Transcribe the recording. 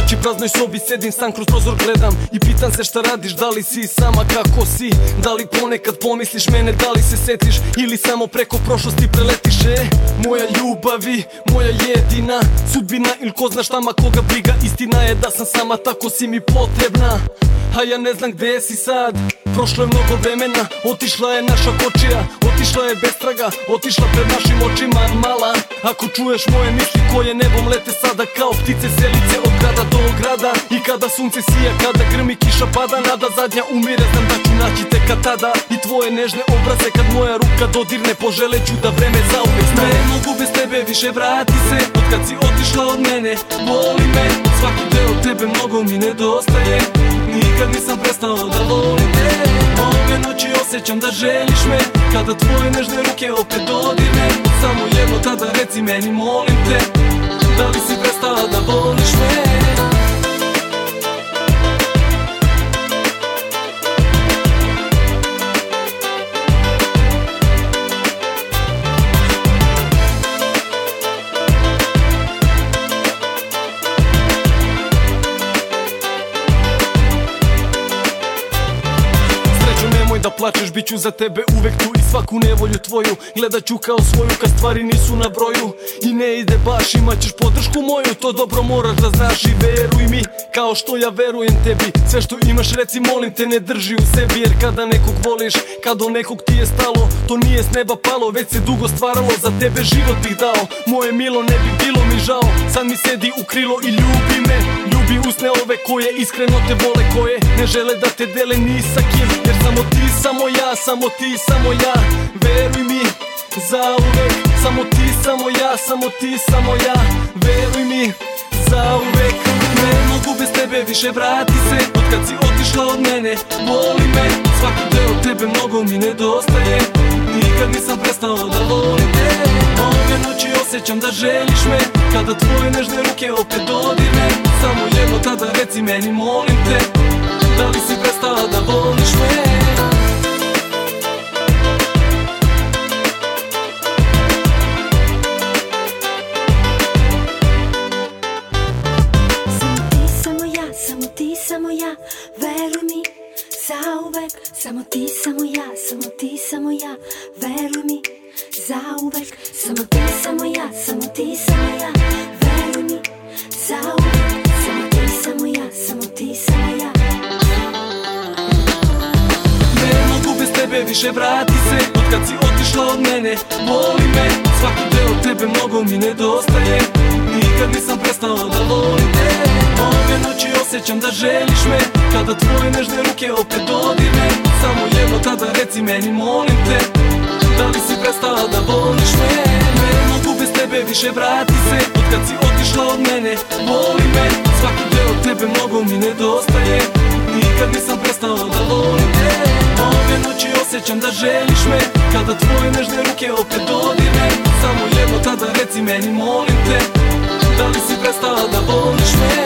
kući praznoj sobi sedim, sam kroz prozor gledam i pitam se šta radiš, da li si sama, kako si, da li ponekad pomisliš mene, da li se setiš ili samo preko prošlosti preletiš. Moja ljubavi, moja jedina sudbina ili ko zna šta, ma koga briga, istina je da sam sama, tako si mi potrebna. A ja ne znam gde si sad, prošlo je mnogo vremena, otišla je naša kočija, otišla je bez traga, otišla pred našim očima. Mala, ako čuješ moje misli koje nebom lete sada kao ptice selice od grada do grada, i kada sunce sija, kada grmi kiša pada, nada zadnja umire, znam da ću naći te kad tada i tvoje nežne obraze kad moja ruka dodirne, poželeću da vreme zauvek stane. Ne mogu bez tebe više, vrati se, od kad si otišla od mene, boli me, svaki deo tebe mnogo mi nedostaje. Nikad nisam prestao da volim te, ove noći osjećam da želiš me, kada tvoje nežne ruke opet dodirne. Samo jedno tada reci meni, molim te, da li si prestala da voliš me? Da plačeš, bit ću za tebe uvek tu i svaku nevolju tvoju gledat ću kao svoju kad stvari nisu na broju i ne ide baš, imat ćeš podršku moju, to dobro moraš da znaš i veruj mi kao što ja verujem tebi. Sve što imaš reci, molim te, ne drži u sebi, jer kada nekog voliš, kad do nekog ti je stalo, to nije s neba palo, već se dugo stvaralo, za tebe život bih dao. Moje milo, ne bi bilo mi žao, sad mi sedi u krilo i ljubi me, ljubi usne ove koje iskreno te vole, koje ne žele da te dele ni sa kim, jer samo ti, samo ja, samo ti, samo ja, veruj mi, zauvek. Samo ti, samo ja, samo ti, samo ja, veruj mi, zauvek. Ne mogu bez tebe više, vrati se, od kad si otišla od mene, boli me, svaki deo tebe mnogo mi nedostaje. Nikad nisam prestao da volim te, ove noći osjećam da želiš me, kada tvoje nežne ruke opet dodirne. Samo jedno tada reci meni, molim te, da li si prestala da voliš me? Samo ja, veruj mi, zauvek. Samo ti, samo ja, samo ti, samo ja, veruj mi, zauvek. Samo ti, samo ja, samo ti, samo ja, veruj mi, zauvek. Samo ti, samo ja, samo ti, samo ja. Ne mogu bez tebe više, vrati se, od kad si otišla od mene, boli me, svaki deo tebe mnogo mi nedostaje. Nikad nisam prestao da volim te, ove noći osjećam da želiš me, kada tvoje nežne ruke opet dodirne. Samo jedno tada reci meni, molim te, da li si prestala da voliš me? Ne mogu bez tebe više, vrati se, od kad si otišla od mene, boli me, svaki deo tebe mnogo mi nedostaje. Nikad nisam prestao da volim te, ove noći osjećam da želiš me, kada tvoje nežne ruke opet dodirne. Samo jedno tada reci meni, molim te, da li si prestala da voliš me?